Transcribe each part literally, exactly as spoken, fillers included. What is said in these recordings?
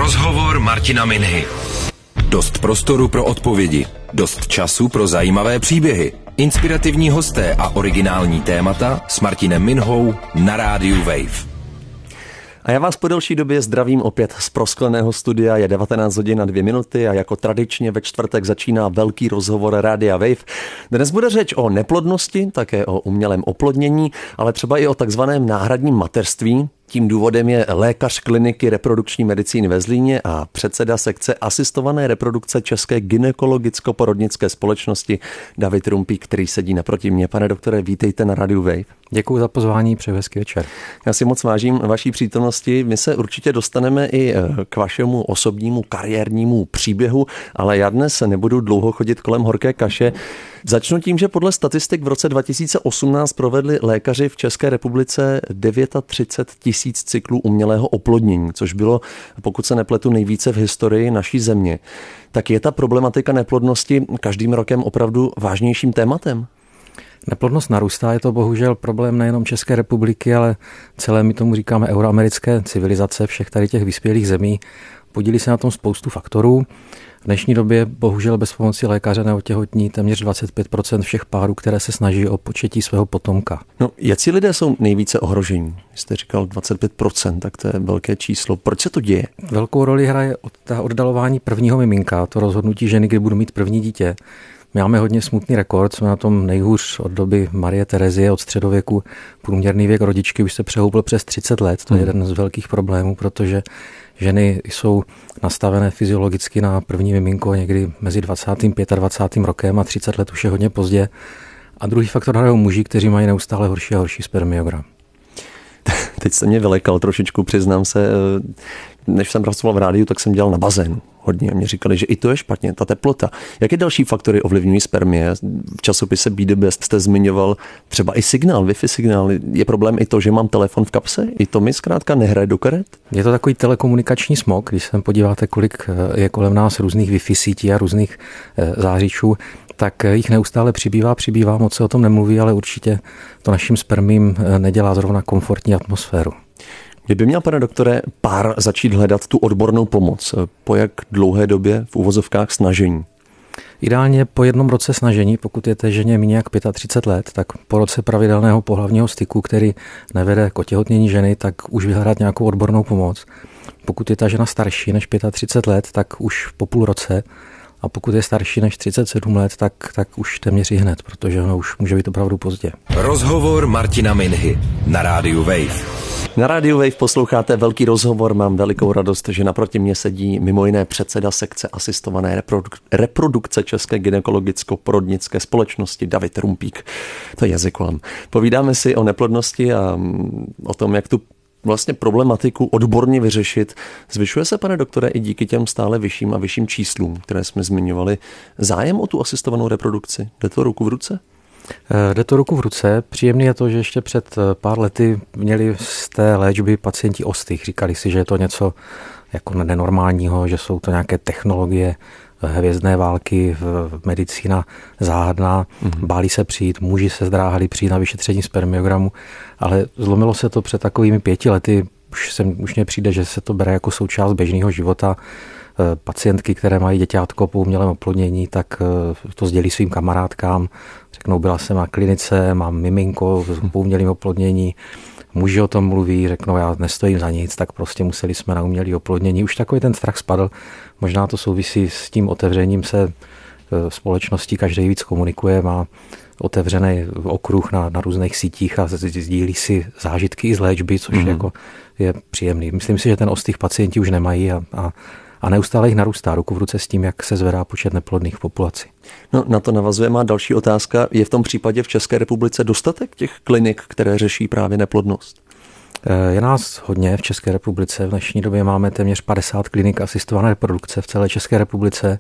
Rozhovor Martina Minhy. Dost prostoru pro odpovědi, dost času pro zajímavé příběhy, inspirativní hosté a originální témata s Martinem Minhou na rádiu Wave. A já vás po delší době zdravím opět z proskleného studia, je devatenáct hodin a dvě minuty a jako tradičně ve čtvrtek začíná velký rozhovor Rádia Wave. Dnes bude řeč o neplodnosti, také o umělém oplodnění, ale třeba i o takzvaném náhradním mateřství. Tím důvodem je lékař kliniky reprodukční medicíny ve Zlíně a předseda sekce asistované reprodukce České gynekologicko-porodnické společnosti David Rumpík, který sedí naproti mě. Pane doktore, vítejte na rádiu Wave. Děkuji za pozvání, přeji hezký večer. Já si moc vážím vaší přítomnosti. My se určitě dostaneme i k vašemu osobnímu kariérnímu příběhu, ale já dnes nebudu dlouho chodit kolem horké kaše. Začnu tím, že podle statistik v roce dva tisíce osmnáct provedli lékaři v České republice třicet devět tisíc cyklů umělého oplodnění, což bylo, pokud se nepletu, nejvíce v historii naší země. Tak je ta problematika neplodnosti každým rokem opravdu vážnějším tématem? Neplodnost narůstá, je to bohužel problém nejenom České republiky, ale celé, my tomu říkáme, euroamerické civilizace všech tady těch vyspělých zemí. Podílí se na tom spoustu faktorů. V dnešní době bohužel bez pomoci lékaře neotěhotní téměř dvacet pět procent všech párů, které se snaží o početí svého potomka. No, jací lidé jsou nejvíce ohrožení? Jste říkal dvacet pět procent, tak to je velké číslo. Proč se to děje? Velkou roli hraje oddalování prvního miminka, to rozhodnutí ženy, kdy budu mít první dítě. My máme hodně smutný rekord, jsme na tom nejhůř od doby Marie Terezie, od středověku. Průměrný věk rodičky už se přehoupl přes třicet let, to je jeden z velkých problémů, protože ženy jsou nastavené fyziologicky na první miminko někdy mezi dvacátým a dvacátým pátým rokem a třicet let už je hodně pozdě. A druhý faktor hrajou muži, kteří mají neustále horší a horší spermiogram. Teď jste mě vylekal trošičku, přiznám se. Než jsem pracoval v rádiu, tak jsem dělal na bazénu hodně. Mě říkali, že i to je špatně, ta teplota. Jaké další faktory ovlivňují spermie? V časopise Be the Best jste zmiňoval třeba i signál, Wi-Fi signál. Je problém i to, že mám telefon v kapse? I to mi zkrátka nehraje do karet? Je to takový telekomunikační smog, když se podíváte, kolik je kolem nás různých Wi-Fi sítí a různých zářičů, tak jich neustále přibývá, přibývá, moc se o tom nemluví, ale určitě to našim spermím nedělá zrovna komfortní atmosféru. Kdyby měl, pane doktore, pár začít hledat tu odbornou pomoc, po jak dlouhé době v uvozovkách snažení? Ideálně po jednom roce snažení, pokud je té ženě méně jak třicet pět let, tak po roce pravidelného pohlavního styku, který nevede k otěhotnění ženy, tak už vyhledat nějakou odbornou pomoc. Pokud je ta žena starší než třicet pět let, tak už po půl roce. A pokud je starší než třicet sedm let, tak, tak už téměř i hned, protože ono už může být opravdu pozdě. Rozhovor Martina Minhy na rádiu Wave. Na rádiu Wave posloucháte velký rozhovor. Mám velikou radost, že naproti mě sedí mimo jiné předseda sekce asistované reproduk- reprodukce České gynekologicko-porodnické společnosti David Rumpík. To je jazykolám. Povídáme si o neplodnosti a o tom, jak tu vlastně problematiku odborně vyřešit. Zvyšuje se, pane doktore, i díky těm stále vyšším a vyšším číslům, které jsme zmiňovali, zájem o tu asistovanou reprodukci? Jde to ruku v ruce? Jde to ruku v ruce. Příjemný je to, že ještě před pár lety měli z té léčby pacienti ostych. Říkali si, že je to něco jako nenormálního, že jsou to nějaké technologie hvězdné války, medicína záhadná, mm-hmm. báli se přijít, muži se zdráhali přijít na vyšetření spermiogramu, ale zlomilo se to před takovými pěti lety. Už, sem, už mně přijde, že se to bere jako součást běžného života. Pacientky, které mají děťátko po umělém oplodnění, tak to sdělí svým kamarádkám. Řeknou, byla jsem na klinice, mám miminko po umělém oplodnění. Muži o tom mluví, řeknou, já nestojím za nic, tak prostě museli jsme na umělé oplodnění. Už takový ten strach spadl. Možná to souvisí s tím otevřením se společnosti, každý víc komunikuje, má otevřený okruh na, na různých sítích a sdílí si zážitky i z léčby, což mm-hmm. jako je příjemný. Myslím si, že ten ostych pacienti už nemají a, a A neustále jich narůstá ruku v ruce s tím, jak se zvedá počet neplodných v populaci. No, na to navazuje má další otázka. Je v tom případě v České republice dostatek těch klinik, které řeší právě neplodnost? Je nás hodně v České republice. V dnešní době máme téměř padesát klinik asistované reprodukce v celé České republice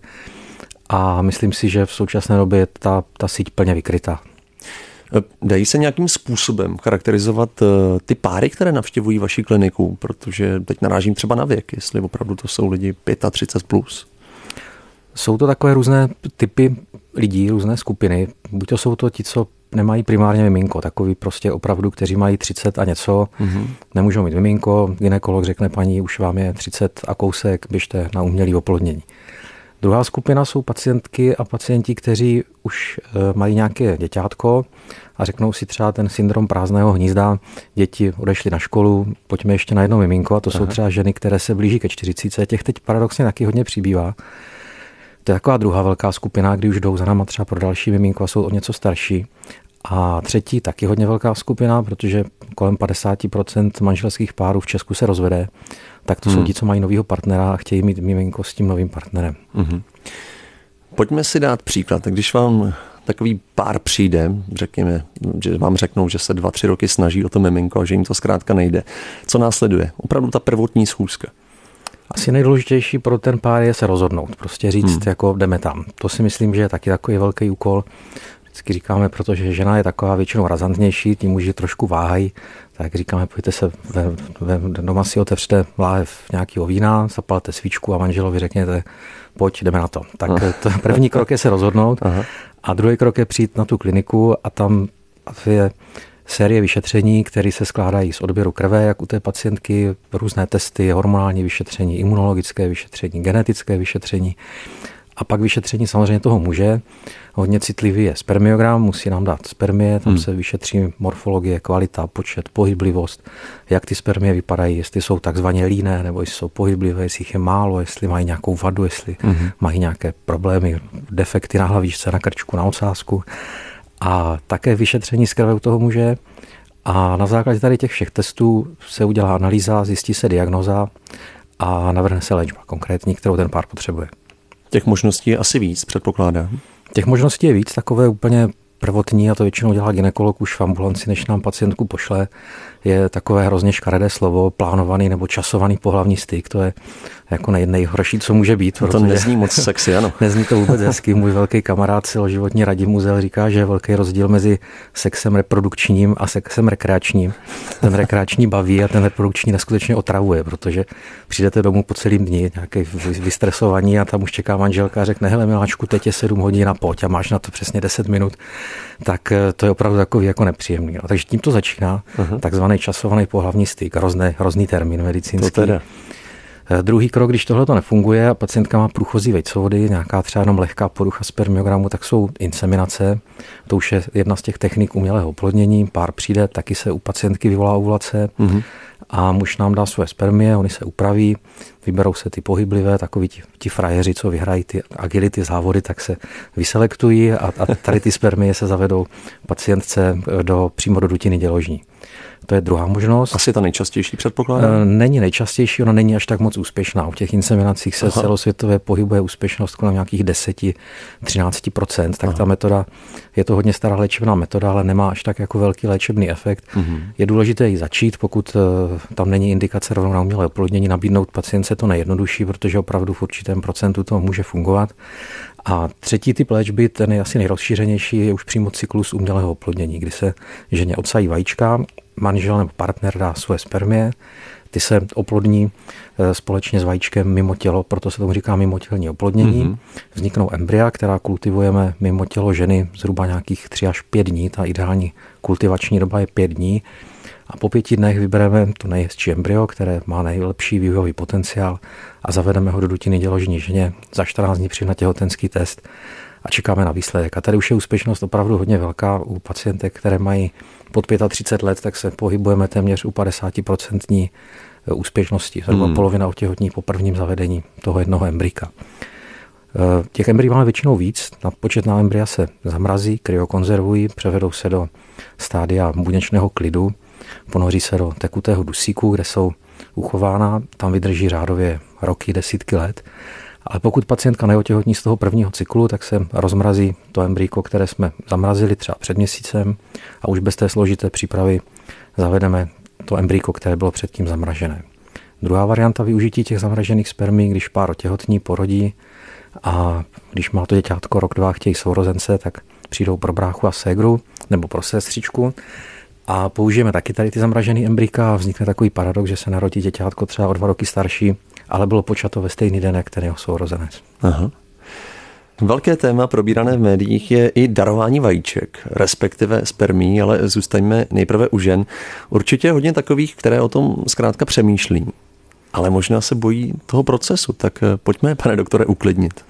a myslím si, že v současné době je ta, ta síť plně vykrytá. Dají se nějakým způsobem charakterizovat ty páry, které navštěvují vaši kliniku? Protože teď narážím třeba na věk, jestli opravdu to jsou lidi třicet pět plus. Jsou to takové různé typy lidí, různé skupiny. Buď to jsou to ti, co nemají primárně miminko, takový prostě opravdu, kteří mají třicet a něco, mm-hmm. nemůžou mít miminko, gynekolog řekne paní, už vám je třicet a kousek, běžte na umělé oplodnění. Druhá skupina jsou pacientky a pacienti, kteří už mají nějaké děťátko a řeknou si třeba ten syndrom prázdného hnízda, děti odešly na školu, pojďme ještě na jedno miminko, a to Aha. jsou třeba ženy, které se blíží ke čtyřicítce, těch teď paradoxně taky hodně přibývá. To je taková druhá velká skupina, kdy už jdou za náma třeba pro další miminko a jsou o něco starší. A třetí taky hodně velká skupina, protože kolem padesát procent manželských párů v Česku se rozvede, tak to hmm. jsou ti, co mají novýho partnera a chtějí mít miminko s tím novým partnerem. Hmm. Pojďme si dát příklad. Když vám takový pár přijde, řekněme, že vám řeknou, že se dva, tři roky snaží o to miminko a že jim to zkrátka nejde. Co následuje? Opravdu ta prvotní schůzka. Asi nejdůležitější pro ten pár je se rozhodnout. Prostě říct, hmm. jako jdeme tam. To si myslím, že je taky takový velký úkol. Vždycky říkáme, protože žena je taková většinou razantnější, ti muži trošku váhají, tak říkáme, pojďte se ve, ve, doma si otevřete láhev nějakého vína, zapalte svíčku a manželovi řekněte, pojď, jdeme na to. Tak to, první krok je se rozhodnout. Aha. A druhý krok je přijít na tu kliniku a tam je série vyšetření, které se skládají z odběru krve, jak u té pacientky, různé testy, hormonální vyšetření, imunologické vyšetření, genetické vyšetření. A pak vyšetření samozřejmě toho muže. Hodně citlivý je spermiogram, musí nám dát spermie, tam hmm. se vyšetří morfologie, kvalita, počet, pohyblivost, jak ty spermie vypadají, jestli jsou takzvaně líné, nebo jestli jsou pohyblivé, jestli jich je málo, jestli mají nějakou vadu, jestli hmm. mají nějaké problémy, defekty na hlavičce, na krčku, na ocásku. A také vyšetření z krve u toho muže. A na základě tady těch všech testů se udělá analýza, zjistí se diagnóza a navrhne se léčba konkrétní, kterou ten pár potřebuje. Těch možností je asi víc, předpokládám. Těch možností je víc, takové úplně prvotní, a to většinou dělá gynekolog už v ambulanci, než nám pacientku pošle, je takové hrozně škaredé slovo, plánovaný nebo časovaný pohlavní styk. To je jako nej, nejhorší, co může být. To nezní moc sexy, ano. Nezní to vůbec hezky. Můj velký kamarád celoživotní Radim Muzel říká, že je velký rozdíl mezi sexem reprodukčním a sexem rekreačním. Ten rekreační baví a ten reprodukční neskutečně otravuje, protože přijdete domů po celým dni, nějaké vystresovaní, a tam už čeká manželka a řekne, hele miláčku, teď je sedm hodin a pojď a máš na to přesně deset minut. Tak to je opravdu takový jako nepříjemný. No, takže tím to začíná, uh-huh. takzvaný časovaný pohlavní styk, hrozný, hrozný termín medicínský. To teda. Druhý krok, když tohle to nefunguje a pacientka má průchozí vejcovody, nějaká třeba jenom lehká porucha spermiogramu, tak jsou inseminace. To už je jedna z těch technik umělého oplodnění. Pár přijde, taky se u pacientky vyvolá ovulace uh-huh. a muž nám dá svoje spermie, oni se upraví, vyberou se ty pohyblivé, takoví ti, ti frajeři, co vyhrají ty agility závody, tak se vyselektují a, a tady ty spermie se zavedou pacientce do, přímo do dutiny děložní. To je druhá možnost. Asi ta nejčastější, předpokládám? Není nejčastější, ona není až tak moc úspěšná. U těch inseminacích se Aha. celosvětově pohybuje úspěšnost kolem nějakých deset až třináct procent. Tak Aha. ta metoda, je to hodně stará léčebná metoda, ale nemá až tak jako velký léčebný efekt. Mhm. Je důležité ji začít, pokud tam není indikace rovnou na umělé oplodnění, nabídnout pacientce to nejjednodušší, protože opravdu v určitém procentu to může fungovat. A třetí typ léčby, ten je asi nejrozšířenější, je už přímo cyklus umělého oplodnění, kdy se ženě odsají vajíčka, manžel nebo partner dá svoje spermie, ty se oplodní společně s vajíčkem mimo tělo, proto se tomu říká mimotělní oplodnění. Mm-hmm. Vzniknou embrya, která kultivujeme mimo tělo ženy zhruba nějakých tři až pět dní, ta ideální kultivační doba je pět dní. A po pěti dnech vybereme to nejhezčí embryo, které má nejlepší vývojový potenciál, a zavedeme ho do dutiny děložní ženě. Za čtrnáct dní přijde na těhotenský test a čekáme na výsledek. A tady už je úspěšnost opravdu hodně velká u pacientek, které mají pod třicet pět let, tak se pohybujeme téměř u padesát procent úspěšnosti. Zhruba hmm. polovina otěhotní po prvním zavedení toho jednoho embryka. Těch embryí máme většinou víc. Na početná embrya se zamrazí, kryokonzervují, převedou se do stádia buněčného klidu, ponoří se do tekutého dusíku, kde jsou uchována, tam vydrží řádově roky, desítky let. Ale pokud pacientka neotěhotní z toho prvního cyklu, tak se rozmrazí to embryko, které jsme zamrazili třeba před měsícem, a už bez té složité přípravy zavedeme to embryko, které bylo předtím zamražené. Druhá varianta využití těch zamražených spermí, když pár otěhotní, porodí, a když má to děťátko rok, dva, chtějí sourozence, tak přijdou pro bráchu a ségru nebo pro sestřičku a použijeme taky tady ty zamražený embryka a vznikne takový paradox, že se narodí děťátko třeba o dva roky starší, ale bylo počato ve stejný den, jak ten jeho sourozenec. Aha. Velké téma probírané v médiích je i darování vajíček, respektive spermí, ale zůstaňme nejprve u žen. Určitě je hodně takových, které o tom zkrátka přemýšlí, ale možná se bojí toho procesu. Tak pojďme, pane doktore, uklidnit.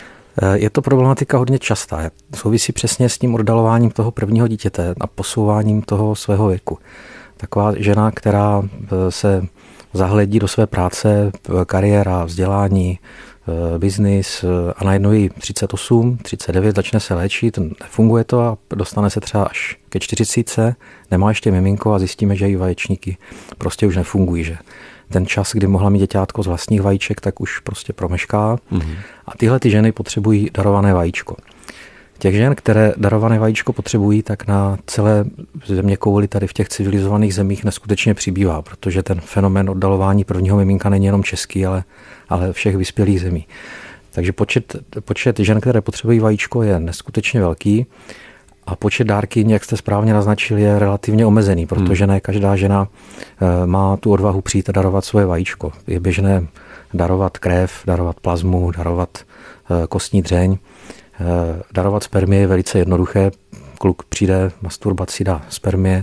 Je to problematika hodně častá. Souvisí přesně s tím oddalováním toho prvního dítěte a posouváním toho svého věku. Taková žena, která se zahledí do své práce, kariéra, vzdělání, biznis a najednou jí třicet osm, třicet devět, začne se léčit, nefunguje to a dostane se třeba až ke čtyřicítce, nemá ještě miminko a zjistíme, že její vaječníky prostě už nefungují, že ten čas, kdy mohla mít děťátko z vlastních vajíček, tak už prostě promešká. Mm-hmm. A tyhle ty ženy potřebují darované vajíčko. Těch žen, které darované vajíčko potřebují, tak na celé země kouli tady v těch civilizovaných zemích neskutečně přibývá, protože ten fenomén oddalování prvního miminka není jenom český, ale, ale všech vyspělých zemí. Takže počet, počet žen, které potřebují vajíčko, je neskutečně velký a počet dárkyň, jak jste správně naznačil, je relativně omezený, protože ne každá žena má tu odvahu přijít a darovat svoje vajíčko. Je běžné darovat krev, darovat plazmu, darovat kostní dřeň. Darovat spermie je velice jednoduché. Kluk přijde, masturbaci dá spermie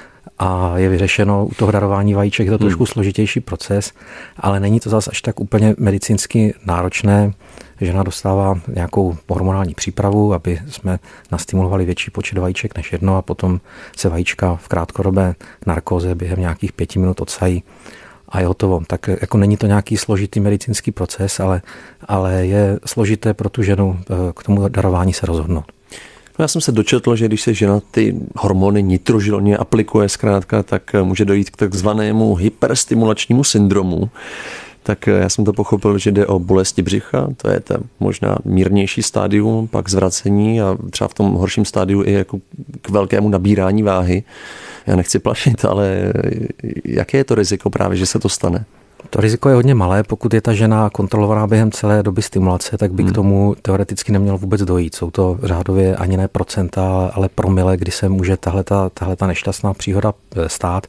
a je vyřešeno. U toho darování vajíček je to trošku hmm. složitější proces, ale není to zase až tak úplně medicínsky náročné. Žena dostává nějakou hormonální přípravu, aby jsme nastimulovali větší počet vajíček než jedno a potom se vajíčka v krátkodobé narkóze během nějakých pěti minut odsají a je hotovo. Tak jako není to nějaký složitý medicínský proces, ale, ale je složité pro tu ženu k tomu darování se rozhodnout. No já jsem se dočetl, že když se žena ty hormony nitrožilně aplikuje zkrátka, tak může dojít k takzvanému hyperstimulačnímu syndromu. Tak já jsem to pochopil, že jde o bolesti břicha, to je ten možná mírnější stádium, pak zvracení a třeba v tom horším stádiu i jako k velkému nabírání váhy. Já nechci plašit, ale jaké je to riziko právě, že se to stane? To riziko je hodně malé, pokud je ta žena kontrolovaná během celé doby stimulace, tak by hmm. k tomu teoreticky nemělo vůbec dojít. Jsou to řádově ani ne procenta, ale promile, kdy se může tahleta, tahleta nešťastná příhoda stát.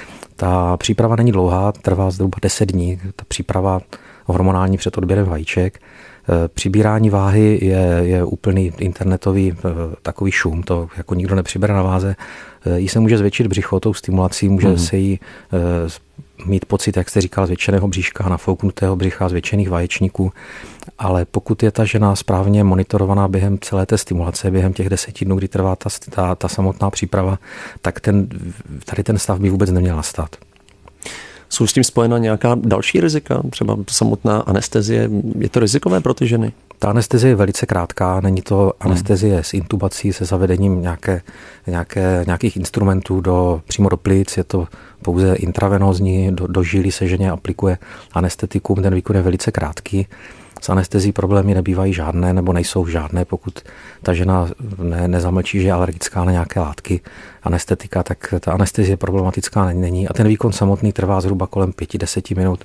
Ta příprava není dlouhá, trvá zhruba deset dní, ta příprava hormonální před odběrem vajíček. Přibírání váhy je, je úplný internetový takový šum, to jako nikdo nepřibere na váze. Jí se může zvětšit břicho tou stimulací, může mm. se jí mít pocit, jak jste říkal, zvětšeného bříška, nafouknutého břicha, zvětšených vaječníků, ale pokud je ta žena správně monitorovaná během celé té stimulace, během těch deseti dnů, kdy trvá ta, ta, ta samotná příprava, tak ten, tady ten stav by vůbec neměl nastat. Jsou s tím spojena nějaká další rizika? Třeba samotná anestezie? Je to rizikové pro ty ženy? Ta anestezie je velice krátká, není to anestezie hmm. s intubací, se zavedením nějaké, nějaké, nějakých instrumentů do, přímo do plic, je to pouze intravenózní, do, do žíly se ženě aplikuje anestetikum, ten výkon je velice krátký. S anestezí problémy nebývají žádné nebo nejsou žádné, pokud ta žena ne, nezamlčí, že je alergická na nějaké látky, anestetika, tak ta anestezie problematická není a ten výkon samotný trvá zhruba kolem pěti deseti minut.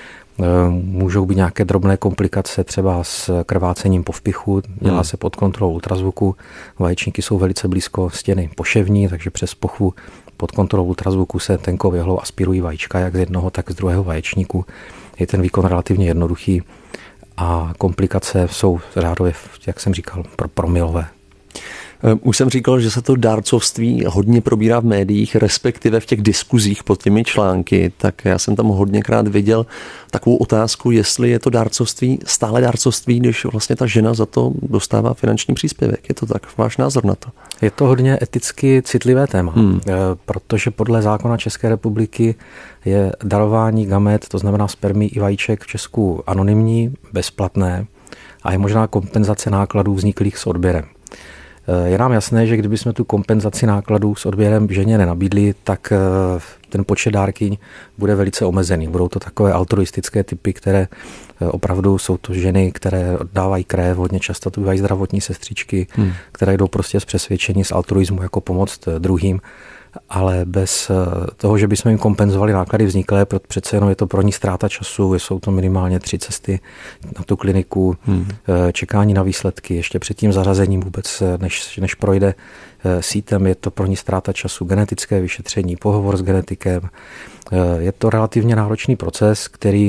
Můžou být nějaké drobné komplikace třeba s krvácením po vpichu, dělá hmm. se pod kontrolou ultrazvuku, vaječníky jsou velice blízko stěny poševní, takže přes pochvu pod kontrolou ultrazvuku se tenkou věhlou aspirují vajíčka jak z jednoho, tak z druhého vaječníku. Je ten výkon relativně jednoduchý a komplikace jsou řádově, jak jsem říkal, pro promilové. Už jsem říkal, že se to dárcovství hodně probírá v médiích, respektive v těch diskuzích pod těmi články, tak já jsem tam hodněkrát viděl takovou otázku, jestli je to dárcovství stále dárcovství, když vlastně ta žena za to dostává finanční příspěvek. Je to tak? Váš názor na to? Je to hodně eticky citlivé téma, hmm. protože podle zákona České republiky je darování gamet, to znamená spermí i vajíček v Česku anonymní, bezplatné a je možná kompenzace nákladů vzniklých s odběrem. Je nám jasné, že kdybychom tu kompenzaci nákladů s odběrem ženě nenabídli, tak ten počet dárkyň bude velice omezený. Budou to takové altruistické typy, které opravdu jsou to ženy, které dávají krev, hodně často to bývají zdravotní sestřičky, hmm. které jdou prostě z přesvědčení, z altruismu jako pomoc druhým, ale bez toho, že bychom jim kompenzovali náklady vzniklé, přece jenom je to pro ní ztráta času, jsou to minimálně tři cesty na tu kliniku, hmm. čekání na výsledky, ještě před tím zařazením vůbec, než, než projde sítem, je to pro ní ztráta času, genetické vyšetření, pohovor s genetikem. Je to relativně náročný proces, který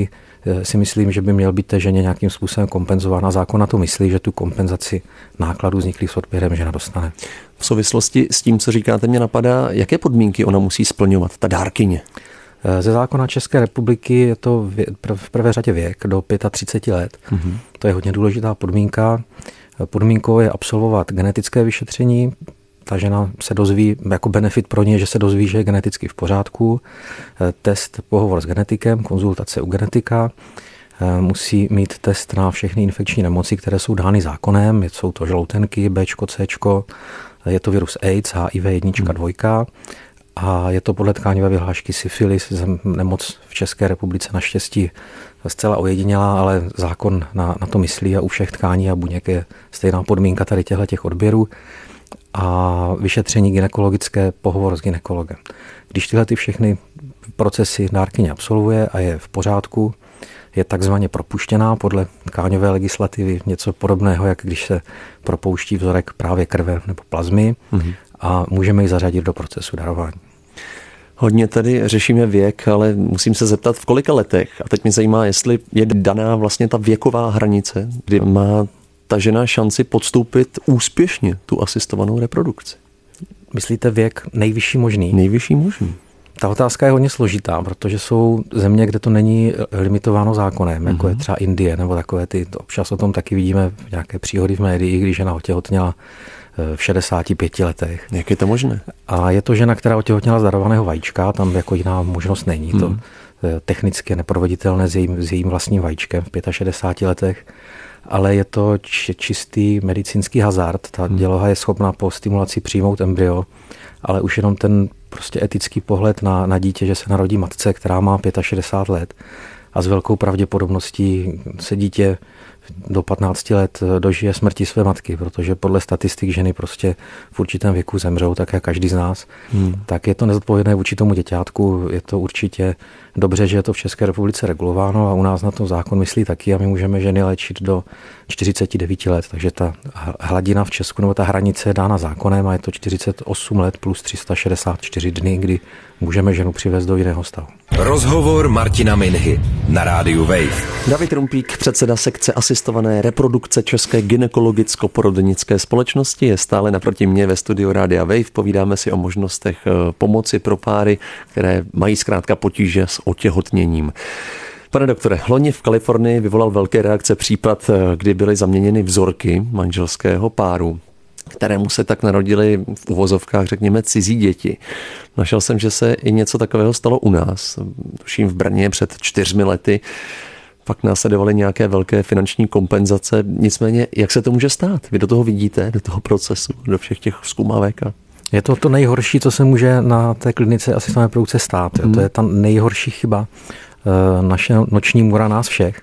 si myslím, že by měl být té ženě nějakým způsobem kompenzován a zákon na to myslí, že tu kompenzaci nákladů vzniklých s odběrem žena dostane. V souvislosti s tím, co říkáte, mě napadá, jaké podmínky ona musí splňovat, ta dárkyně? Ze zákona České republiky je to v prvé řadě věk do třicet pět let. Mm-hmm. To je hodně důležitá podmínka. Podmínkou je absolvovat genetické vyšetření. Ta žena se dozví, jako benefit pro ně, že se dozví, že je geneticky v pořádku. Test, pohovor s genetikem, konzultace u genetika. Musí mít test na všechny infekční nemoci, které jsou dány zákonem. Jsou to žloutenky, Bčko, Cčko, je to virus AIDS, H I V jedna, dva. A je to podle tkáňové vyhlášky syfilis, nemoc v České republice naštěstí zcela ojedinělá, ale zákon na, na to myslí a u všech tkání a buněk je stejná podmínka tady těchto těch odběrů. A vyšetření gynekologické, pohovor s gynekologem. Když tyhle ty všechny procesy dárkyně absolvuje a je v pořádku, je takzvaně propuštěná podle tkáňové legislativy, něco podobného, jak když se propouští vzorek právě krve nebo plazmy, mm-hmm. a můžeme ji zařadit do procesu darování. Hodně tady řešíme věk, ale musím se zeptat, v kolika letech, a teď mě zajímá, jestli je daná vlastně ta věková hranice, kdy má ta žena šanci podstoupit úspěšně tu asistovanou reprodukci. Myslíte věk nejvyšší možný? Nejvyšší možný. Ta otázka je hodně složitá, protože jsou země, kde to není limitováno zákonem, jako mm-hmm. je třeba Indie, nebo takové ty, občas o tom taky vidíme nějaké příhody v médiích, když žena otěhotněla v šedesáti pěti letech. Jak je to možné? A je to žena, která otěhotněla z darovaného vajíčka, tam jako jiná možnost není. Mm. To technicky je neproveditelné s jejím, s jejím vlastním vajíčkem v šedesáti pěti letech, ale je to či, čistý medicínský hazard. Ta mm. děloha je schopná po stimulaci přijmout embryo, ale už jenom ten prostě etický pohled na, na dítě, že se narodí matce, která má šedesát pět let a s velkou pravděpodobností se dítě do patnácti let dožije smrti své matky, protože podle statistik ženy prostě v určitém věku zemřou, tak jak každý z nás. Hmm. Tak je to nezodpovědné vůči tomu děťátku, je to určitě dobře, že je to v České republice regulováno a u nás na to zákon myslí taky a my můžeme ženy léčit do čtyřiceti devíti let, takže ta hladina v Česku nebo ta hranice je dána zákonem a je to čtyřicet osm let plus tři sta šedesát čtyři dny, kdy můžeme ženu přivést do jiného stavu. Rozhovor Martina Minhy na rádiu Wave. David Rumpík, předseda sekce asistované reprodukce České gynekologicko-porodnické společnosti, je stále naproti mě ve studiu Rádia Wave. Povídáme si o možnostech pomoci pro páry, které mají zkrátka potíže s otěhotněním. Pane doktore, loni v Kalifornii vyvolal velké reakce případ, kdy byly zaměněny vzorky manželského páru, kterému se tak narodili v uvozovkách, řekněme, cizí děti. Našel jsem, že se i něco takového stalo u nás. Tuším v Brně před čtyřmi lety. Pak následovaly nějaké velké finanční kompenzace. Nicméně, jak se to může stát? Vy do toho vidíte, do toho procesu, do všech těch zkumavek? Je to to nejhorší, co se může na té klinice asistované reprodukce stát. Hmm. To je ta nejhorší chyba, naše noční můra nás všech.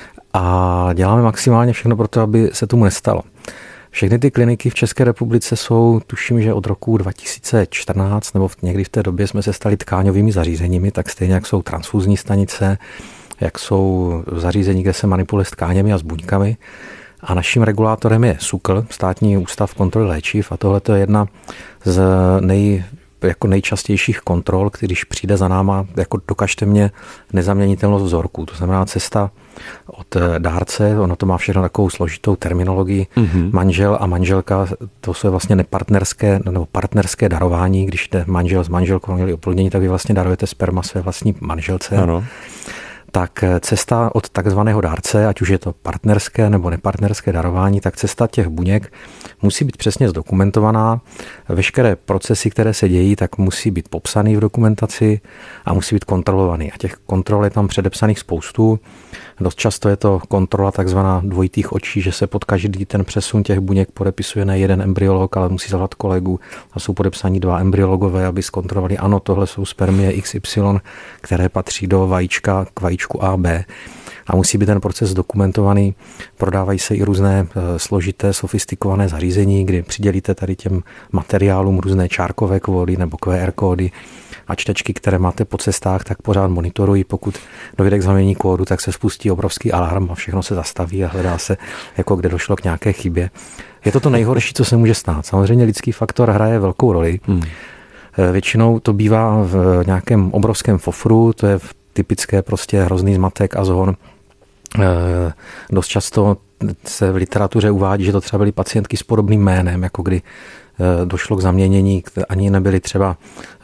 A děláme maximálně všechno pro to, aby se tomu nestalo. Všechny ty kliniky v České republice jsou, tuším, že od roku dva tisíce čtrnáct, nebo někdy v té době jsme se stali tkáňovými zařízeními, tak stejně jak jsou transfuzní stanice, jak jsou zařízení, kde se manipuluje s tkáněmi a s buňkami. A naším regulátorem je SÚKL, Státní ústav kontroly léčiv, a tohle je jedna z nej, jako nejčastějších kontrol, když přijde za náma, jako dokažte mě nezaměnitelnost vzorku. To znamená cesta od dárce, ono to má všechno takovou složitou terminologii, mm-hmm. manžel a manželka, to jsou vlastně nepartnerské nebo partnerské darování, když jde manžel s manželkou měli oplodnění, tak vy vlastně darujete sperma své vlastní manželce. Ano. Tak cesta od takzvaného dárce, ať už je to partnerské nebo nepartnerské darování, tak cesta těch buněk musí být přesně zdokumentovaná. Veškeré procesy, které se dějí, tak musí být popsaný v dokumentaci a musí být kontrolovaný. A těch kontrol je tam předepsaných spoustu. Dost často je to kontrola takzvaná dvojitých očí, že se pod každý ten přesun těch buněk podepisuje ne jeden embryolog, ale musí zavolat kolegu a jsou podepsaní dva embryologové, aby zkontrolovali, ano, tohle jsou spermie X Y, které patří do vajíčka k vajíčku A B. A musí být ten proces dokumentovaný. Prodávají se i různé složité, sofistikované zařízení, kdy přidělíte tady těm materiálům různé čárkové kódy nebo Q R kódy a čtečky, které máte po cestách, tak pořád monitorují. Pokud dojde k zaměnění kódu, tak se spustí obrovský alarm a všechno se zastaví a hledá se, jako kde došlo k nějaké chybě. Je to to nejhorší, co se může stát. Samozřejmě lidský faktor hraje velkou roli. Hmm. Většinou to bývá v nějakém obrovském fofru, to je typické prostě hrozný zmatek a zhon Dost často se v literatuře uvádí, že to třeba byly pacientky s podobným jménem, jako kdy došlo k zaměnění, ani nebyly třeba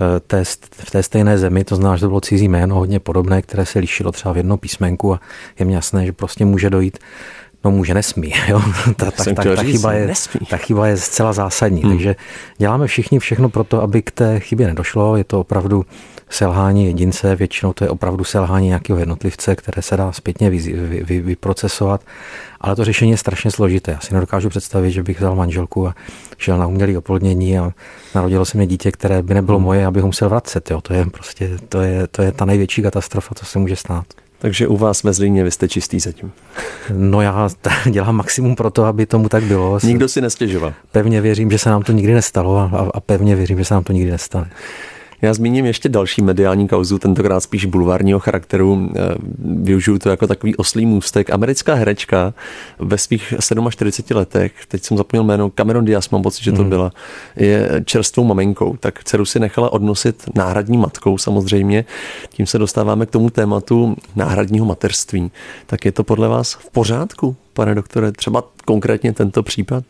v té stejné zemi, to znamená, že to bylo cizí jméno, hodně podobné, které se lišilo třeba v jedno písmenku a je mi jasné, že prostě může dojít, no může, nesmí. Jo? Ta, ta, ta, ta, chyba je, ta chyba je zcela zásadní, hmm. takže děláme všichni všechno pro to, aby k té chybě nedošlo, je to opravdu selhání jedince, většinou to je opravdu selhání nějakého jednotlivce, které se dá zpětně vy, vy, vy, vyprocesovat, ale to řešení je strašně složité. Já si nedokážu představit, že bych vzal manželku a šel na umělé oplodnění a narodilo se mi dítě, které by nebylo moje, abych ho musel vracet. Jo. To je prostě, to je, to je ta největší katastrofa, co se může stát. Takže u vás ve Zlíně vy jste čistý zatím. No já dělám maximum pro to, aby tomu tak bylo. Nikdo si nestěžoval. Pevně věřím, že se nám to nikdy nestalo a, a pevně věřím, že se nám to nikdy nestane. Já zmíním ještě další mediální kauzu, tentokrát spíš bulvárního charakteru. Využiju to jako takový oslý můstek. Americká herečka ve svých čtyřiceti sedmi letech, teď jsem zapomněl jméno, Cameron Diaz, mám pocit, že to byla, je čerstvou maminkou. Tak dceru si nechala odnosit náhradní matkou samozřejmě. Tím se dostáváme k tomu tématu náhradního mateřství. Tak je to podle vás v pořádku, pane doktore? Třeba konkrétně tento případ?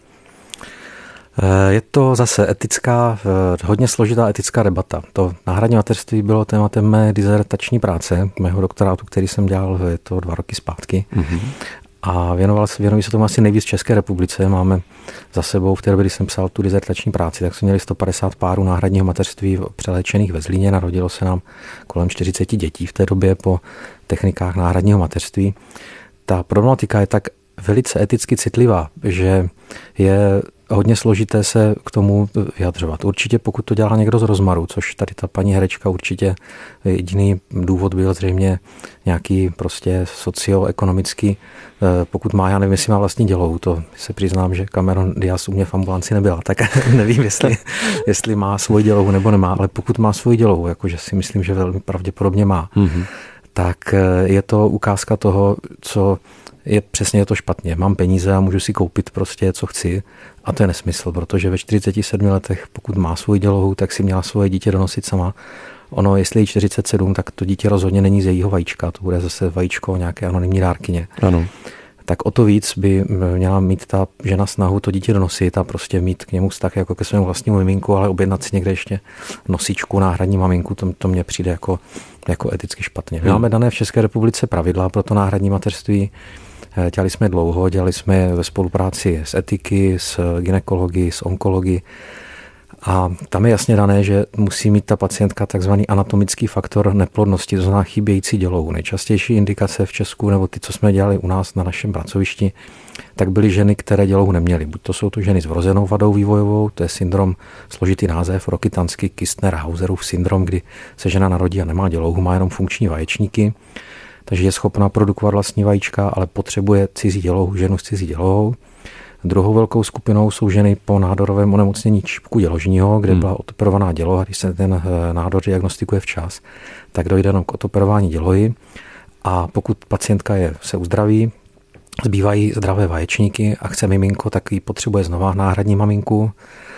Je to zase etická, hodně složitá etická debata. To náhradní mateřství bylo tématem mé dizertační práce, mého doktorátu, který jsem dělal, je to dva roky zpátky. Mm-hmm. A věnoval se, věnují se tomu asi nejvíc v České republice. Máme za sebou, v té době, kdy jsem psal tu dizertační práci, tak jsme měli sto padesát párů náhradního mateřství přeléčených ve Zlíně. Narodilo se nám kolem čtyřicet dětí v té době po technikách náhradního mateřství. Ta problematika je tak velice eticky citlivá, že je hodně složité se k tomu vyjadřovat. Určitě pokud to dělá někdo z rozmaru, což tady ta paní herečka určitě jediný důvod byl zřejmě nějaký prostě socioekonomický. Pokud má, já nevím, jestli má vlastní dělohu, to se přiznám, že Cameron Diaz u mě v ambulanci nebyla, tak nevím, jestli, jestli má svoji dělohu nebo nemá, ale pokud má svoji dělohu, jakože si myslím, že velmi pravděpodobně má, mm-hmm. tak je to ukázka toho, co je přesně je to špatně. Mám peníze a můžu si koupit prostě, co chci. A to je nesmysl, protože ve čtyřiceti sedmi letech, pokud má svou dělohu, tak si měla svoje dítě donosit sama. Ono, jestli je čtyřicet sedm, tak to dítě rozhodně není z jejího vajíčka. To bude zase vajíčko nějaké anonymní dárkyně. Ano. Tak o to víc by měla mít ta žena snahu to dítě donosit a prostě mít k němu vztah jako ke svému vlastnímu miminku, ale objednat si někde ještě nosičku, náhradní maminku, to, to mně přijde jako, jako eticky špatně. My máme dané v České republice pravidla pro to náhradní mateřství. Dělali jsme dlouho, dělali jsme ve spolupráci s etiky, s gynekology, s onkology a tam je jasně dané, že musí mít ta pacientka takzvaný anatomický faktor neplodnosti, to znamená chybějící dělohu. Nejčastější indikace v Česku, nebo ty, co jsme dělali u nás na našem pracovišti, tak byly ženy, které dělohu neměly. Buď to jsou to ženy s vrozenou vadou vývojovou, to je syndrom, složitý název, Rokitansky Kistner-Hauserův syndrom, kdy se žena narodí a nemá dělohu, má jenom funkční vaječníky. Takže je schopná produkovat vlastní vajíčka, ale potřebuje cizí dělohu, ženu s cizí dělohou. Druhou velkou skupinou jsou ženy po nádorovém onemocnění čípku děložního, kde hmm. byla odoperovaná děloha. Když se ten nádor diagnostikuje včas, tak dojde jenom k odoperování dělohy. A pokud pacientka je, se uzdraví, zbývají zdravé vaječníky a chce miminko, tak ji potřebuje znova náhradní maminku.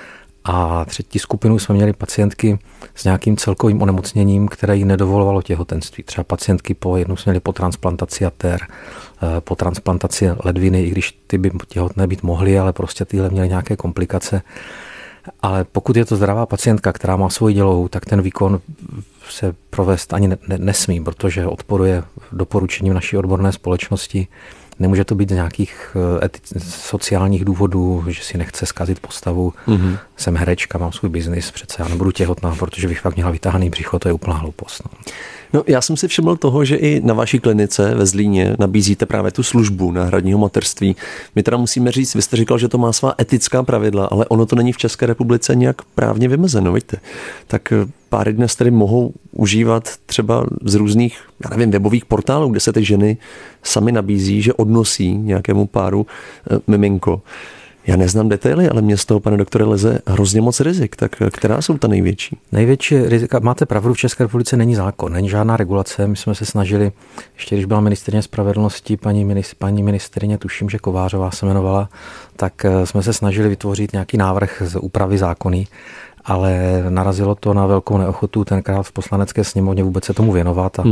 A třetí skupinu jsme měli pacientky s nějakým celkovým onemocněním, které jí nedovolovalo těhotenství. Třeba pacientky po jednou jsme měli po transplantaci jater, po transplantaci ledviny, i když ty by těhotné být mohly, ale prostě tyhle měly nějaké komplikace. Ale pokud je to zdravá pacientka, která má svoji dělohu, tak ten výkon se provést ani ne, ne, nesmí, protože odporuje doporučením naší odborné společnosti. Nemůže to být z nějakých etic, sociálních důvodů, že si nechce zkazit postavu. Mm-hmm. Jsem herečka, mám svůj biznis, přece já nebudu těhotná, protože bych fakt měla vytáhaný břicho, to je úplná hloupost. No. No, já jsem si všiml toho, že i na vaší klinice ve Zlíně nabízíte právě tu službu náhradního mateřství. My teda musíme říct, vy jste říkal, že to má svá etická pravidla, ale ono to není v České republice nějak právně vymezeno, víte. Tak páry dnes tedy mohou užívat třeba z různých, já nevím, webových portálů, kde se ty ženy sami nabízí, že odnosí nějakému páru e, miminko. Já neznám detaily, ale mě z toho, pane doktore, leze hrozně moc rizik. Tak která jsou ta největší? Největší rizika, máte pravdu, v České republice není zákon, není žádná regulace. My jsme se snažili, ještě když byla ministryně spravedlnosti, paní, ministr, paní ministryně, tuším, že Kovářová se jmenovala, tak jsme se snažili vytvořit nějaký návrh z úpravy zákony, ale narazilo to na velkou neochotu tenkrát v poslanecké sněmovně vůbec se tomu věnovat a, hmm.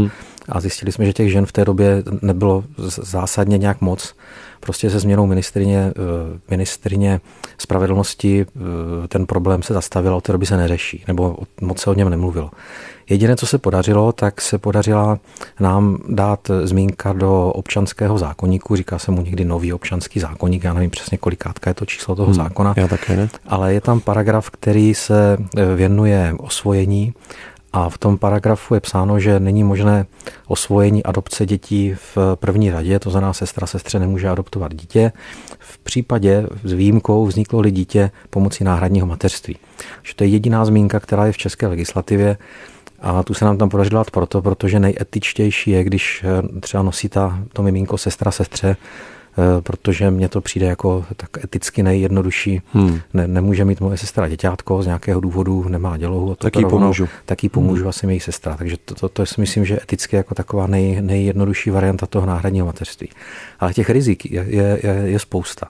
a zjistili jsme, že těch žen v té době nebylo zásadně nějak moc. Prostě se změnou ministrině, ministrině spravedlnosti ten problém se zastavil, od té doby se neřeší, nebo moc se o něm nemluvilo. Jediné, co se podařilo, tak se podařila nám dát zmínka do občanského zákoníku, říká se mu někdy nový občanský zákoník, já nevím přesně kolikátka je to číslo toho hmm, zákona, já také ne. Ale je tam paragraf, který se věnuje osvojení a v tom paragrafu je psáno, že není možné osvojení adopce dětí v první řadě, to znamená sestra sestře nemůže adoptovat dítě. V případě s výjimkou vzniklo-li dítě pomocí náhradního mateřství. Že to je jediná zmínka, která je v české legislativě. A tu se nám tam podařilo dát proto, protože nejetičtější je, když třeba nosí ta, to miminko sestra sestře, protože mně to přijde jako tak eticky nejjednodušší. Hmm. Ne, nemůže mít moje sestra děťátko, z nějakého důvodu nemá dělohu. Tak jí pomůžu. Tak jí pomůžu hmm. asi její sestra. Takže to, to, to si myslím, že eticky jako taková nej, nejjednodušší varianta toho náhradního mateřství. Ale těch rizik je, je, je, je spousta.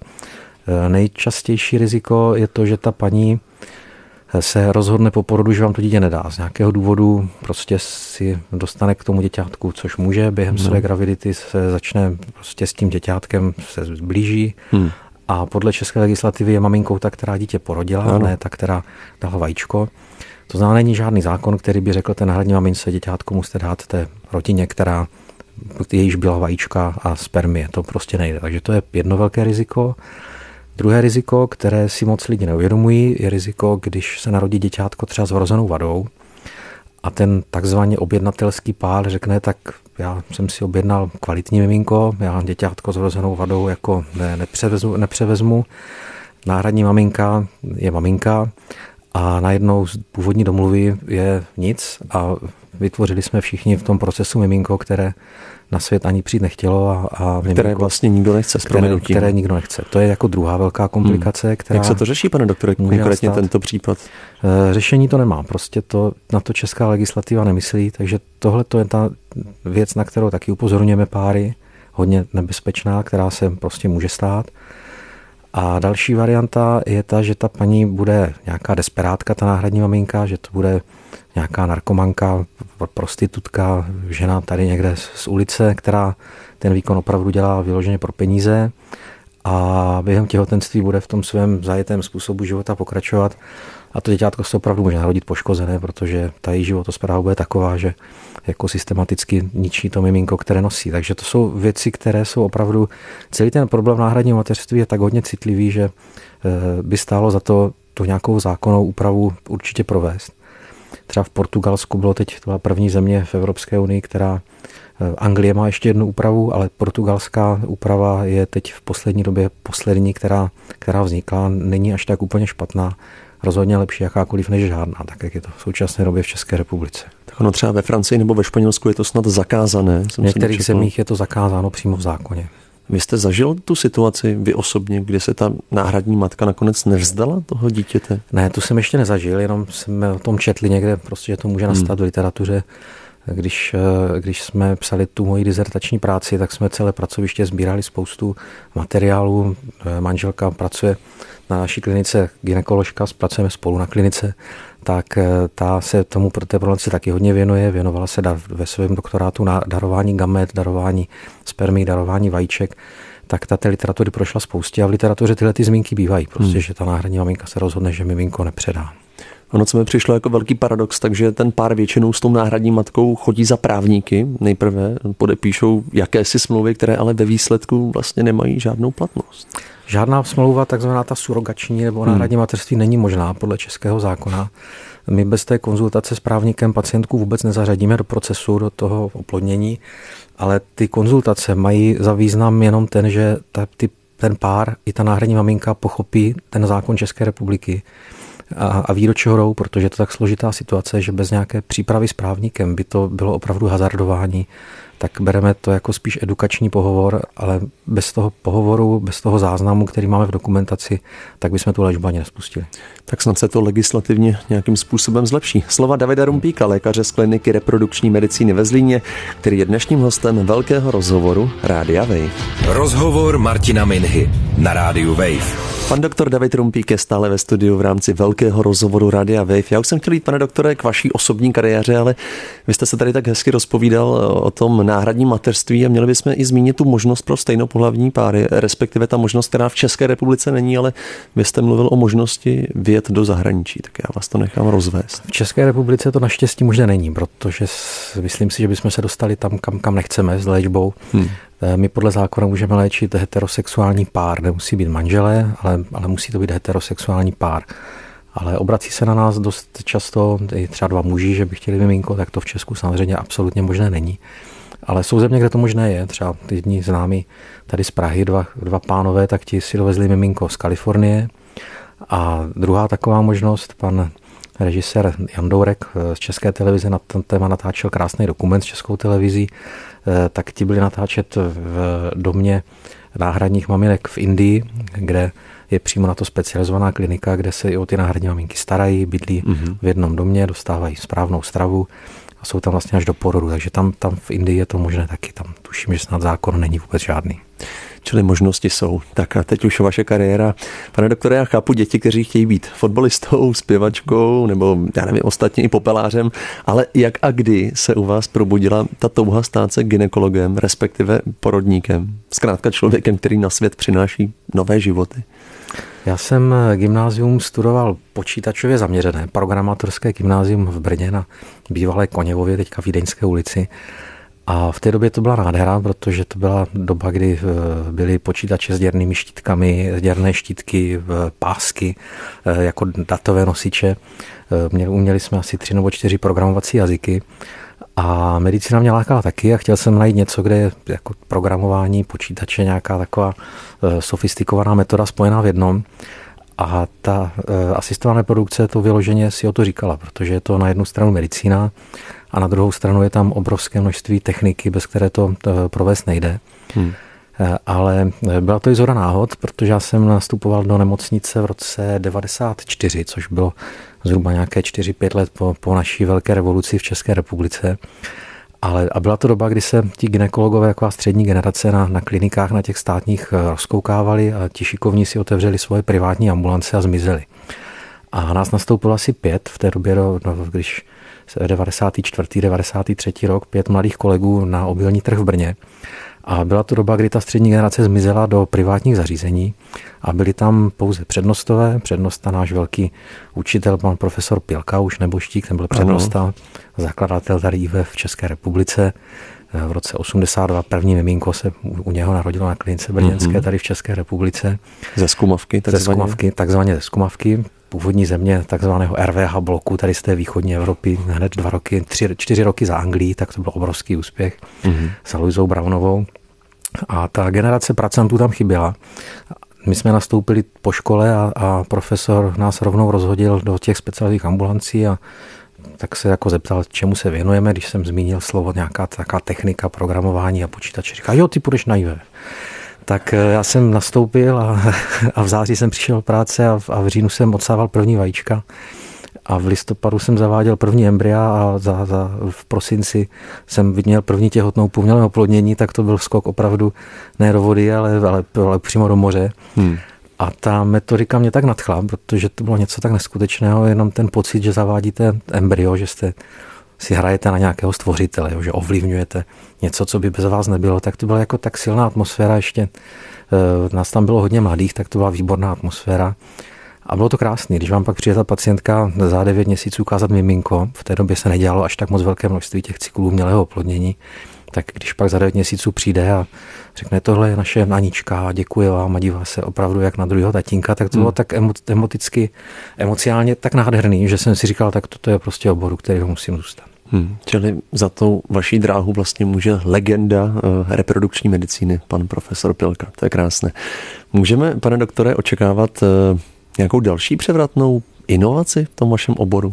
Nejčastější riziko je to, že ta paní se rozhodne po porodu, že vám to dítě nedá. Z nějakého důvodu prostě si dostane k tomu děťátku, což může. Během no. své gravidity se začne prostě s tím děťátkem se zblíží hmm. a podle české legislativy je maminkou ta, která dítě porodila, ano. ne ta, která dala vajíčko. To znamená, není žádný zákon, který by řekl, ten náhradní mamince děťátko musíte dát té rodině, která jejíž byla vajíčka a spermie. To prostě nejde. Takže to je jedno velké riziko. Druhé riziko, které si moc lidi neuvědomují, je riziko, když se narodí děťátko třeba s vrozenou vadou a ten takzvaně objednatelský pár řekne, tak já jsem si objednal kvalitní miminko, já děťátko s vrozenou vadou jako ne, nepřevezmu, nepřevezmu. Náhradní maminka je maminka a najednou z původní domluvy je nic a vytvořili jsme všichni v tom procesu miminko, které na svět ani přijít nechtělo. A, a které miminko, vlastně nikdo nechce. Které, které nikdo nechce. To je jako druhá velká komplikace. Hmm. Která Jak se to řeší, pane doktore, konkrétně tento případ? Řešení to nemá. Prostě to, na to česká legislativa nemyslí, takže tohle to je ta věc, na kterou taky upozorňujeme páry, hodně nebezpečná, která se prostě může stát. A další varianta je ta, že ta paní bude nějaká desperátka, ta náhradní maminka, že to bude nějaká narkomanka, prostitutka, žena tady někde z ulice, která ten výkon opravdu dělá vyloženě pro peníze a během těhotenství bude v tom svém zajetém způsobu života pokračovat a to děťátko se opravdu může narodit poškozené, protože ta její životospráva bude taková, že jako systematicky ničí to miminko, které nosí. Takže to jsou věci, které jsou opravdu, celý ten problém náhradního mateřství je tak hodně citlivý, že by stálo za to tu nějakou zákonnou úpravu určitě provést. Třeba v Portugalsku bylo teď, to byla první země v Evropské unii, která, Anglie má ještě jednu úpravu, ale portugalská úprava je teď v poslední době poslední, která, která vznikla, není až tak úplně špatná, rozhodně lepší jakákoliv než žádná, tak jak je to v současné době v České republice. Tak ono třeba ve Francii nebo ve Španělsku je to snad zakázané. V některých zemích je to zakázáno přímo v zákoně. Vy jste zažil tu situaci, vy osobně, kdy se ta náhradní matka nakonec nevzdala toho dítěte? Ne, tu jsem ještě nezažil, jenom jsme o tom četli někde, prostě, že to může nastat hmm. v literatuře. Když, když jsme psali tu moji dizertační práci, tak jsme celé pracoviště sbírali spoustu materiálů. Manželka pracuje na naší klinice, gynekoložka, pracujeme spolu na klinice, tak ta se tomu pro té problematice taky hodně věnuje. Věnovala se ve svém doktorátu na darování gamet, darování spermí, darování vajíček. Tak ta té literatury prošla spoustě a v literatuře tyhle ty zmínky bývají. Prostě, hmm. že ta náhradní maminka se rozhodne, že miminko nepředá. Ono, co mi přišlo jako velký paradox, takže ten pár většinou s tou náhradní matkou chodí za právníky. Nejprve podepíšou jakési smlouvy, které ale ve výsledku vlastně nemají žádnou platnost. Žádná smlouva, takzvaná ta surogační nebo náhradní hmm. mateřství není možná podle českého zákona. My bez té konzultace s právníkem pacientku vůbec nezařadíme do procesu, do toho oplodnění, ale ty konzultace mají za význam jenom ten, že ta, ty, ten pár i ta náhradní maminka pochopí ten zákon České republiky a, a ví, do čeho jdou, protože je to tak složitá situace, že bez nějaké přípravy s právníkem by to bylo opravdu hazardování, tak bereme to jako spíš edukační pohovor, ale bez toho pohovoru, bez toho záznamu, který máme v dokumentaci, tak bychom tu léčbu ani nespustili. Tak snad se to legislativně nějakým způsobem zlepší. Slova Davida Rumpíka, lékaře z kliniky reprodukční medicíny ve Zlíně, který je dnešním hostem velkého rozhovoru Rádia Wave. Rozhovor Martina Minhy na Rádiu Wave. Pan doktor David Rumpík je stále ve studiu v rámci velkého rozhovoru Radia Wave. Já už jsem chtěl jít, pane doktore, k vaší osobní kariéře, ale vy jste se tady tak hezky rozpovídal o tom náhradním mateřství a měli bychom i zmínit tu možnost pro stejnopohlavní páry, respektive ta možnost, která v České republice není, ale vy jste mluvil o možnosti vyjet do zahraničí, tak já vás to nechám rozvést. V České republice to naštěstí možná není, protože myslím si, že bychom se dostali tam, kam, kam nechceme s léčbou. Hmm. My podle zákona můžeme léčit heterosexuální pár, nemusí být manželé, ale, ale musí to být heterosexuální pár. Ale obrací se na nás dost často i třeba dva muži, že by chtěli miminko, tak to v Česku samozřejmě absolutně možné není. Ale jsou země, kde to možné je. Třeba ty dní známí tady z Prahy, dva, dva pánové, tak ti si dovezli miminko z Kalifornie. A druhá taková možnost, pan režisér Jan Dourek z České televize na ten téma natáčel krásný dokument s Českou televizí, tak ti byli natáčet v domě náhradních maminek v Indii, kde je přímo na to specializovaná klinika, kde se i o ty náhradní maminky starají, bydlí mm-hmm. v jednom domě, dostávají správnou stravu a jsou tam vlastně až do porodu. Takže tam, tam v Indii je to možné taky. Tam tuším, že snad zákon není vůbec žádný. Čili možnosti jsou. Tak a teď už vaše kariéra. Pane doktore, já chápu děti, kteří chtějí být fotbalistou, zpěvačkou nebo já nevím, ostatně i popelářem, ale jak a kdy se u vás probudila ta touha stát se gynekologem, respektive porodníkem? Zkrátka člověkem, který na svět přináší nové životy. Já jsem gymnázium studoval počítačově zaměřené, programátorské gymnázium v Brně na bývalé Koněvově, teďka v Vídeňské ulici. A v té době to byla nádhera, protože to byla doba, kdy byly počítače s děrnými štítkami, děrné štítky, pásky jako datové nosiče. Uměli jsme asi tři nebo čtyři programovací jazyky. A medicína mě lákala taky a chtěl jsem najít něco, kde je jako programování počítače, nějaká taková sofistikovaná metoda spojená v jednom. A ta asistovaná reprodukce to vyloženě si o to říkala, protože je to na jednu stranu medicína a na druhou stranu je tam obrovské množství techniky, bez které to, to provést nejde. Hmm. Ale byla to i shoda náhod, protože já jsem nastupoval do nemocnice v roce devadesát čtyři, což bylo zhruba nějaké čtyři pět let po, po naší velké revoluci v České republice. Ale, a byla to doba, kdy se ti gynekologové, jako střední generace na, na klinikách, na těch státních rozkoukávali a ti šikovní si otevřeli svoje privátní ambulance a zmizeli. A nás nastoupilo asi pět v té době, no, když devadesátý čtvrtý devadesátý třetí rok, pět mladých kolegů na obilní trh v Brně. A byla to doba, kdy ta střední generace zmizela do privátních zařízení a byli tam pouze přednostové. Přednosta náš velký učitel, pan profesor Pilka, už neboštík, ten byl přednosta, ano. Zakladatel tady I V F v České republice. V roce osmdesát dva první miminko se u něho narodilo na klinice brněnské tady v České republice. Ze Zkumavky, takzvaně? Ze Zkumavky, takzvaně ze Zkumavky. Původní země takzvaného R V H bloku, tady z té východní Evropy, hned dva roky, tři, čtyři roky za Anglií, tak to byl obrovský úspěch mm-hmm. s Aloisou Brownovou. A ta generace pracantů tam chyběla. My jsme nastoupili po škole a, a profesor nás rovnou rozhodil do těch speciálních ambulancí a tak se jako zeptal, čemu se věnujeme, když jsem zmínil slovo nějaká taková technika, programování a počítače. Říká, jo, ty půjdeš na I V F. Tak já jsem nastoupil a, a v září jsem přišel do práce a v, a v říjnu jsem odsával první vajíčka a v listopadu jsem zaváděl první embrya a za, za, v prosinci jsem měl první těhotnou po umělém oplodnění, tak to byl skok opravdu ne do vody, ale, ale, ale přímo do moře. Hmm. A ta metodika mě tak nadchla, protože to bylo něco tak neskutečného, jenom ten pocit, že zavádíte embryo, že jste si hrajete na nějakého stvořitele, že ovlivňujete něco, co by bez vás nebylo, tak to byla jako tak silná atmosféra, ještě nás tam bylo hodně mladých, tak to byla výborná atmosféra. A bylo to krásný, když vám pak přijde ta pacientka za devět měsíců ukázat miminko, v té době se nedělalo až tak moc velké množství těch cyklů umělého oplodnění, tak když pak za devět měsíců přijde a řekne, tohle je naše Anička, děkuji vám a dívá se opravdu jak na druhého tatínka, tak to bylo hmm. tak emoticky, emociálně tak nádherný, že jsem si říkal, tak toto je prostě oboru, kterýho musím zůstat. Hmm, čili za tou vaší dráhu vlastně může legenda uh, reprodukční medicíny, pan profesor Pilka. To je krásné. Můžeme, pane doktore, očekávat uh, nějakou další převratnou inovaci v tom vašem oboru?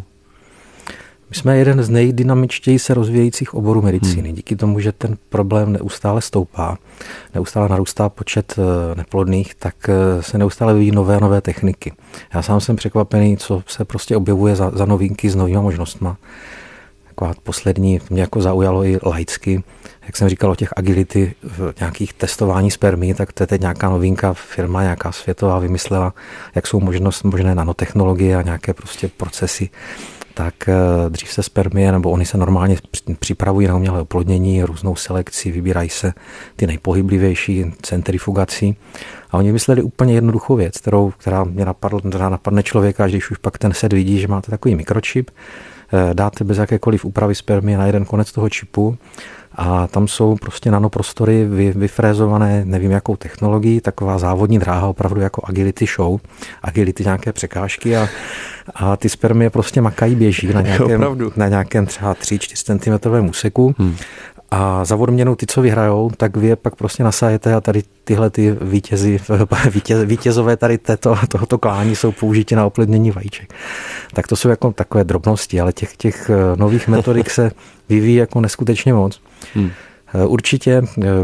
My jsme jeden z nejdynamičtěji se rozvíjejících oborů medicíny. Hmm. Díky tomu, že ten problém neustále stoupá, neustále narůstá počet neplodných, tak se neustále vyvíjí nové a nové techniky. Já sám jsem překvapený, co se prostě objevuje za, za novinky s novýma možnostma. taková poslední, mě jako zaujalo i laicky, jak jsem říkal o těch agility, nějakých testování spermí, tak to je teď nějaká novinka, firma nějaká světová vymyslela, jak jsou možnost, možné nanotechnologie a nějaké prostě procesy. Tak dřív se spermie, nebo oni se normálně připravují na umělé oplodnění, různou selekci, vybírají se ty nejpohyblivější centrifugací. A oni vymysleli úplně jednoduchou věc, kterou, která mě napadla, která napadne člověka, když už pak ten set vidí, že máte takový mikročip, dáte bez jakékoliv úpravy spermie na jeden konec toho čipu a tam jsou prostě nanoprostory vy, vyfrézované, nevím jakou technologií, taková závodní dráha, opravdu jako agility show, agility nějaké překážky a, a ty spermie prostě makají, běží na nějakém, na nějakém třeba tři čtyři centimetrovém úseku. Hmm. A za odměnu ty, co vyhrajou, tak vy je pak prostě nasajete a tady tyhle ty vítězi, vítěz, vítězové tady této, tohoto klání jsou použiti na oplodnění vajíček. Tak to jsou jako takové drobnosti, ale těch, těch nových metodik se vyvíjí jako neskutečně moc. Hmm. Určitě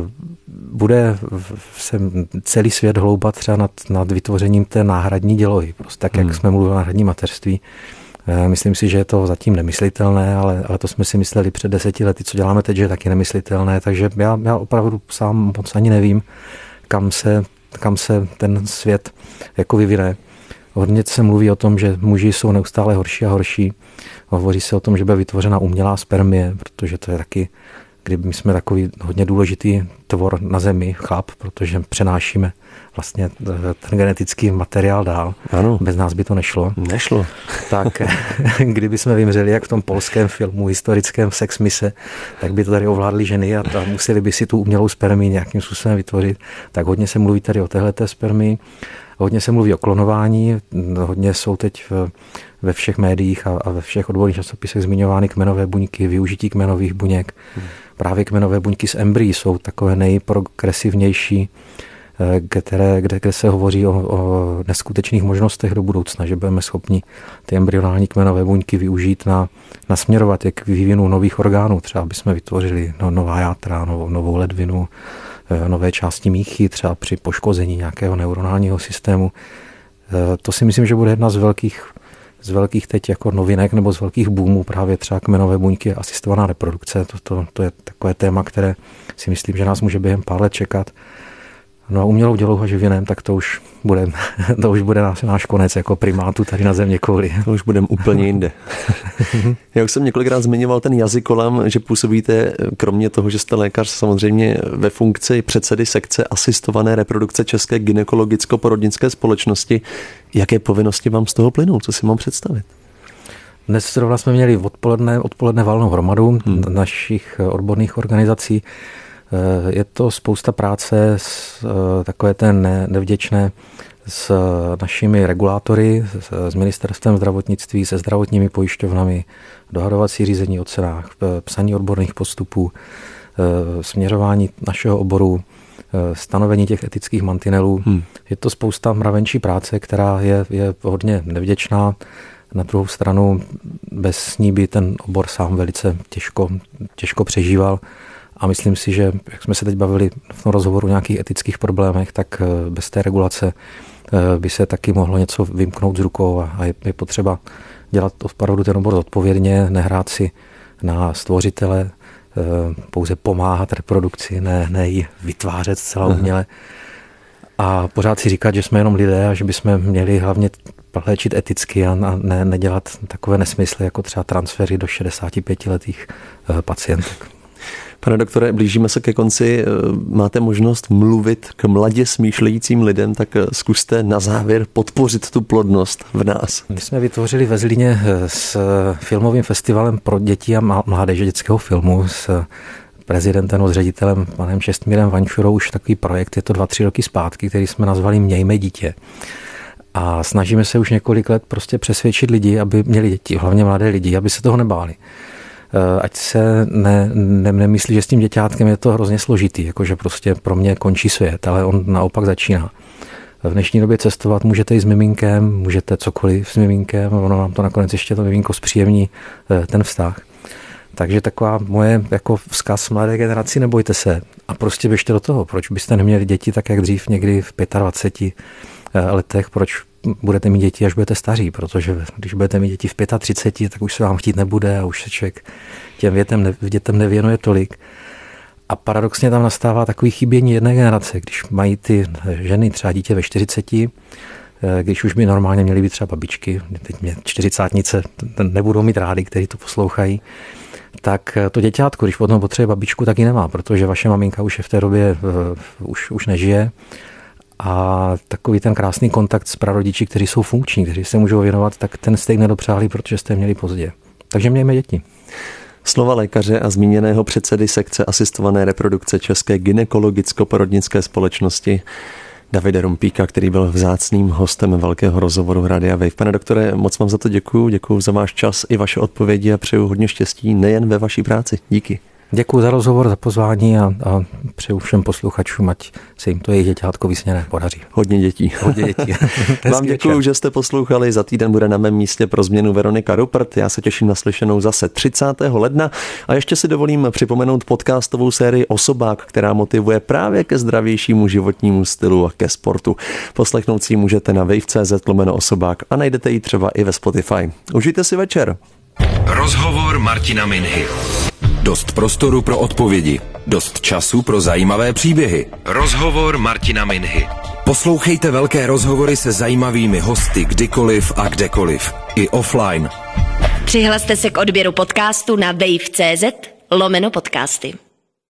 bude se celý svět hloubat třeba nad, nad vytvořením té náhradní dělohy. Prostě tak, jak hmm. jsme mluvili o náhradní mateřství. Myslím si, že je to zatím nemyslitelné, ale, ale to jsme si mysleli před deseti lety, co děláme teď, že je taky nemyslitelné, takže já, já opravdu sám moc ani nevím, kam se, kam se ten svět jako vyvine. Hodně se mluví o tom, že muži jsou neustále horší a horší. Hovoří se o tom, že bude vytvořena umělá spermie, protože to je taky, kdyby my jsme takový hodně důležitý tvor na zemi, chlap, protože přenášíme vlastně ten genetický materiál dál. Ano. Bez nás by to nešlo. Nešlo. Tak kdyby jsme vymřeli, jak v tom polském filmu, historickém Sex mise, tak by to tady ovládly ženy a, a museli by si tu umělou spermii nějakým způsobem vytvořit. Tak hodně se mluví tady o téhleté spermii. Hodně se mluví o klonování, hodně jsou teď v, ve všech médiích a, a ve všech odborných časopisech zmiňovány kmenové buňky, využití kmenových buněk. Hmm. Právě kmenové buňky z embryí jsou takové nejprogresivnější, které, kde, kde se hovoří o, o neskutečných možnostech do budoucna, že budeme schopni ty embryonální kmenové buňky využít na, nasměrovat je k vývinu nových orgánů, třeba aby jsme vytvořili no, nová játra, novou, novou ledvinu, nové části míchy, třeba při poškození nějakého neuronálního systému. To si myslím, že bude jedna z velkých, z velkých teď jako novinek nebo z velkých boomů právě třeba kmenové buňky, asistovaná reprodukce. To, to, to je takové téma, které si myslím, že nás může během pár let čekat. No a umělou dělohu a živinem, tak to už bude, to už bude náš, náš konec jako primátu tady na země kouli. To už budeme úplně jinde. Já už jsem několikrát zmiňoval ten jazykolam, že působíte, kromě toho, že jste lékař, samozřejmě ve funkci předsedy sekce asistované reprodukce České gynekologicko-porodnické společnosti. Jaké povinnosti vám z toho plynou? Co si mám představit? Dnes zrovna jsme měli odpoledne, odpoledne valnou hromadu hmm. našich odborných organizací. Je to spousta práce, s, takové té ne, nevděčné s našimi regulátory, s, s ministerstvem zdravotnictví, se zdravotními pojišťovnami, dohadovací řízení o cenách, psaní odborných postupů, směřování našeho oboru, stanovení těch etických mantinelů. Hmm. Je to spousta mravenčí práce, která je, je hodně nevděčná. Na druhou stranu bez ní by ten obor sám velice těžko, těžko přežíval. A myslím si, že jak jsme se teď bavili v tom rozhovoru o nějakých etických problémech, tak bez té regulace by se taky mohlo něco vymknout z rukou a je potřeba dělat opravdu ten obor zodpovědně, nehrát si na stvořitele, pouze pomáhat reprodukci, ne, ne ji vytvářet zcela uměle. A pořád si říkat, že jsme jenom lidé a že bychom měli hlavně léčit eticky a ne, nedělat takové nesmysly, jako třeba transfery do šedesátipětiletých pacientek. Pane doktore, blížíme se ke konci. Máte možnost mluvit k mladě smýšlejícím lidem, tak zkuste na závěr podpořit tu plodnost v nás. My jsme vytvořili ve Zlíně s filmovým festivalem pro děti a mládeže dětského filmu s prezidentem, s ředitelem panem Čestmírem Vančurou už takový projekt, je to dva, tři roky zpátky, který jsme nazvali Mějme dítě. A snažíme se už několik let prostě přesvědčit lidi, aby měli děti, hlavně mladé lidi, aby se toho nebáli. Ať se ne, ne, nemyslí, že s tím děťátkem je to hrozně složitý, jakože prostě pro mě končí svět, ale on naopak začíná. V dnešní době cestovat můžete i s miminkem, můžete cokoliv s miminkem, ono vám to nakonec ještě to miminko zpříjemní ten vztah. Takže taková moje jako vzkaz mladé generaci, nebojte se a prostě běžte do toho. Proč byste neměli děti tak, jak dřív někdy v dvaceti pěti letech, proč budete mít děti, až budete staří, protože když budete mít děti v třiceti pěti, tak už se vám chtít nebude a už se člověk těm větem, ne, dětem nevěnuje tolik. A paradoxně tam nastává takový chybění jedné generace, když mají ty ženy třeba dítě ve čtyřiceti, když už by normálně měly být třeba babičky, teď mě čtyřicátnice nebudou mít rádi, kteří to poslouchají, tak to děťátko, když potom potřebuje babičku, tak ji nemá, protože vaše maminka už je v té době uh, už, už nežije. A takový ten krásný kontakt s prarodiči, kteří jsou funkční, kteří se můžou věnovat, tak ten jste jim nedopřáli, protože jste je měli pozdě. Takže mějme děti. Slova lékaře a zmíněného předsedy sekce asistované reprodukce České gynekologicko-porodnické společnosti Davida Rumpíka, který byl vzácným hostem velkého rozhovoru Radia Wave. Pane doktore, moc vám za to děkuju, děkuju za váš čas i vaše odpovědi a přeju hodně štěstí nejen ve vaší práci. Díky. Děkuji za rozhovor, za pozvání a, a přeju všem posluchačům, ať se jim to jejich děťátko vysněné podaří. Hodně dětí. Hodně dětí. Vám děkuji, že jste poslouchali. Za týden bude na mém místě pro změnu Veronika Rupert. Já se těším na slyšenou zase třicátého ledna a ještě si dovolím připomenout podcastovou sérii Osobák, která motivuje právě ke zdravějšímu životnímu stylu a ke sportu. Poslechnout si ji můžete na wave tečka cé zet lomeno osobák a najdete ji třeba i ve Spotify. Užijte si večer. Rozhovor Martina Minhy. Dost prostoru pro odpovědi, dost času pro zajímavé příběhy. Rozhovor Martina Minhy. Poslouchejte velké rozhovory se zajímavými hosty kdykoliv a kdekoliv. I offline. Přihlaste se k odběru podcastu na wave tečka cé zet lomeno podcasty.